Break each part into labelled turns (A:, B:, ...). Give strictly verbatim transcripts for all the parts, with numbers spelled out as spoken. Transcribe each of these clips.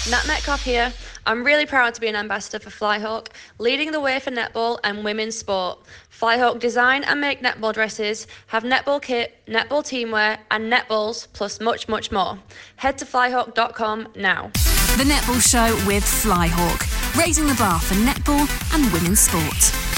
A: Nat Metcalf here. I'm really proud to be an ambassador for Flyhawk, leading the way for netball and women's sport. Flyhawk design and make netball dresses, have netball kit, netball teamwear and netballs, plus much, much more. Head to flyhawk dot com now.
B: The Netball Show with Flyhawk, raising the bar for netball and women's sport.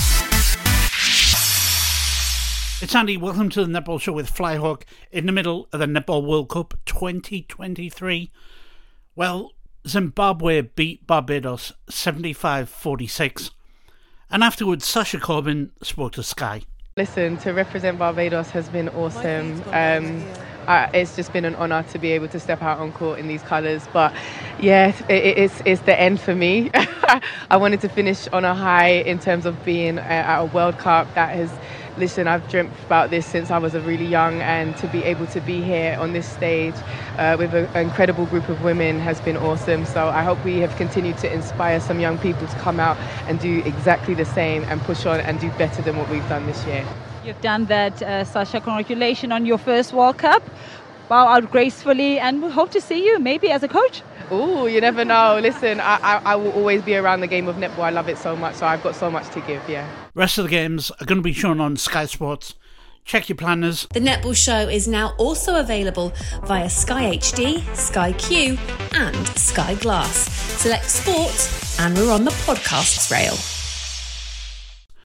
C: It's Andy, welcome to the Netball Show with Flyhawk in the middle of the Netball World Cup twenty twenty-three. Well, Zimbabwe beat Barbados seventy-five forty-six, and afterwards Sasha Corbin spoke to Sky.
D: Listen, to represent Barbados has been awesome. Um, uh, it's just been an honour to be able to step out on court in these colours. But yeah, it, it's it's the end for me. I wanted to finish on a high in terms of being at a World Cup that has. Listen, I've dreamt about this since I was a really young, and to be able to be here on this stage uh, with a, an incredible group of women has been awesome. So I hope we have continued to inspire some young people to come out and do exactly the same and push on and do better than what we've done this year.
E: You've done that, uh, Sasha. Congratulations on your first World Cup. Bow out gracefully, and we hope to see you maybe as a coach.
D: Oh, you never know. Listen, I, I, I will always be around the game of netball. I love it so much, so I've got so much to give, yeah.
C: Rest of the games are going to be shown on Sky Sports. Check your planners.
B: The Netball Show is now also available via Sky H D, Sky Q and Sky Glass. Select Sport and we're on the podcasts rail.